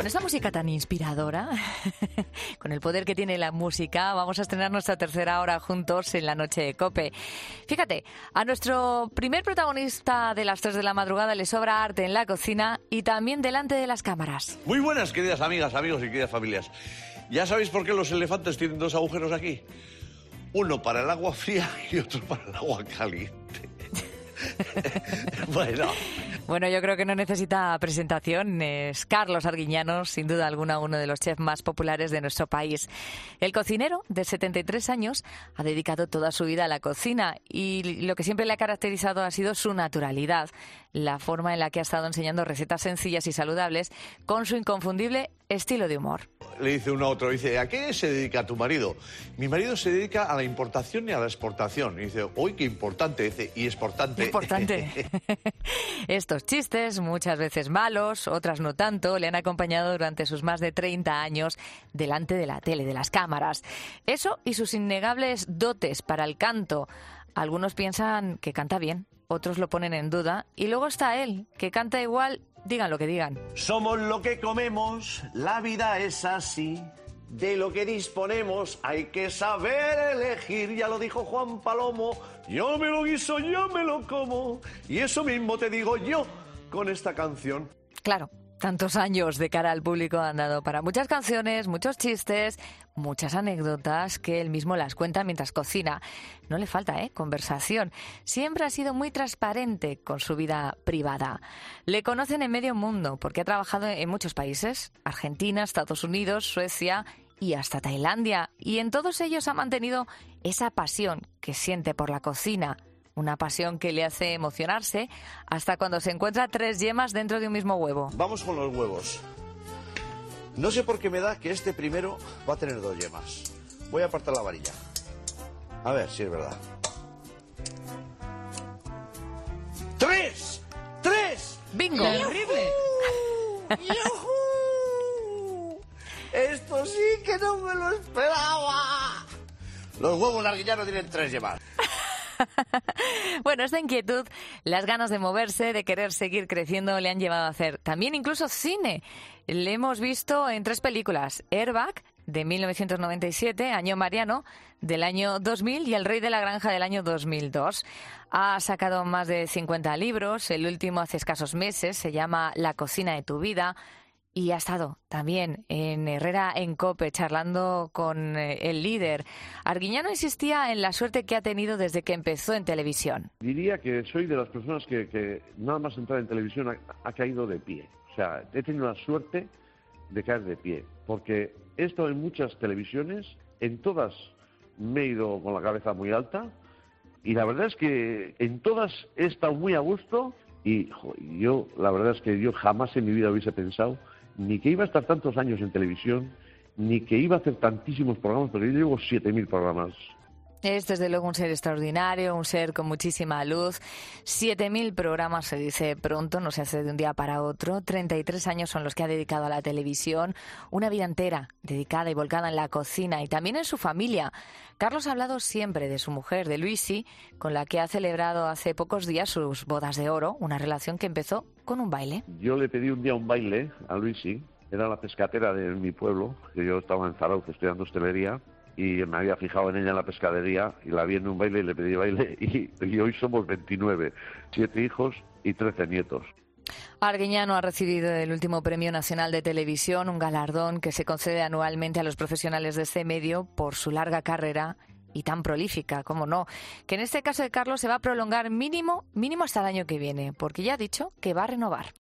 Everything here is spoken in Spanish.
Con esta música tan inspiradora, con el poder que tiene la música, vamos a estrenar nuestra tercera hora juntos en la noche de COPE. Fíjate, a nuestro primer protagonista de las 3 de la madrugada le sobra arte en la cocina y también delante de las cámaras. Muy buenas, queridas amigas, amigos y queridas familias. ¿Ya sabéis por qué los elefantes tienen dos agujeros aquí? Uno para el agua fría y otro para el agua caliente. Bueno, yo creo que no necesita presentación. Es Carlos Arguiñano, sin duda alguna, uno de los chefs más populares de nuestro país. El cocinero, de 73 años, ha dedicado toda su vida a la cocina y lo que siempre le ha caracterizado ha sido su naturalidad, la forma en la que ha estado enseñando recetas sencillas y saludables con su inconfundible estilo de humor. Le dice uno a otro, dice, ¿a qué se dedica tu marido? Mi marido se dedica a la importación y a la exportación. Y dice, uy, qué importante. Dice, y exportante. Importante. Estos chistes, muchas veces malos, otras no tanto, le han acompañado durante sus más de 30 años delante de la tele, de las cámaras. Eso y sus innegables dotes para el canto. Algunos piensan que canta bien, otros lo ponen en duda. Y luego está él, que canta igual, digan lo que digan. Somos lo que comemos, la vida es así. De lo que disponemos hay que saber elegir. Ya lo dijo Juan Palomo. Yo me lo guiso, yo me lo como. Y eso mismo te digo yo con esta canción. Claro, tantos años de cara al público han dado para muchas canciones, muchos chistes, muchas anécdotas que él mismo las cuenta mientras cocina. No le falta, conversación. Siempre ha sido muy transparente con su vida privada. Le conocen en medio mundo porque ha trabajado en muchos países: Argentina, Estados Unidos, Suecia y hasta Tailandia. Y en todos ellos ha mantenido esa pasión que siente por la cocina. Una pasión que le hace emocionarse hasta cuando se encuentra 3 yemas dentro de un mismo huevo. Vamos con los huevos. No sé por qué me da que este primero va a tener 2 yemas. Voy a apartar la varilla. A ver si es verdad. ¡3! ¡3! ¡Bingo! ¡Terrible! ¡Yujú! Esto sí que no me lo esperaba. Los huevos arguiñanos tienen 3 yemas. Bueno, esta inquietud, las ganas de moverse, de querer seguir creciendo, le han llevado a hacer también incluso cine. Le hemos visto en 3 películas: Airbag, de 1997, Año Mariano, del año 2000, y El Rey de la Granja, del año 2002. Ha sacado más de 50 libros, el último hace escasos meses, se llama La cocina de tu vida. Y ha estado también en Herrera en COPE charlando con el líder. Arguiñano insistía en la suerte que ha tenido desde que empezó en televisión. Diría que soy de las personas que nada más entrar en televisión ha caído de pie. O sea, he tenido la suerte de caer de pie, porque he estado en muchas televisiones, en todas me he ido con la cabeza muy alta, y la verdad es que en todas he estado muy a gusto, y yo, la verdad es que yo jamás en mi vida hubiese pensado ni que iba a estar tantos años en televisión, ni que iba a hacer tantísimos programas, pero yo llevo 7.000 programas. Es desde luego un ser extraordinario, un ser con muchísima luz. 7.000 programas se dice pronto, no se hace de un día para otro. 33 años son los que ha dedicado a la televisión, una vida entera dedicada y volcada en la cocina y también en su familia. Carlos ha hablado siempre de su mujer, de Luisi, con la que ha celebrado hace pocos días sus bodas de oro, una relación que empezó con un baile. Yo le pedí un día un baile a Luisi, era la pescatera de mi pueblo, que yo estaba en Zarauz estudiando hostelería, y me había fijado en ella en la pescadería y la vi en un baile y le pedí baile y hoy somos 29, 7 hijos y 13 nietos. Arguiñano ha recibido el último Premio Nacional de Televisión, un galardón que se concede anualmente a los profesionales de este medio por su larga carrera y tan prolífica, cómo no, que en este caso de Carlos se va a prolongar mínimo hasta el año que viene, porque ya ha dicho que va a renovar.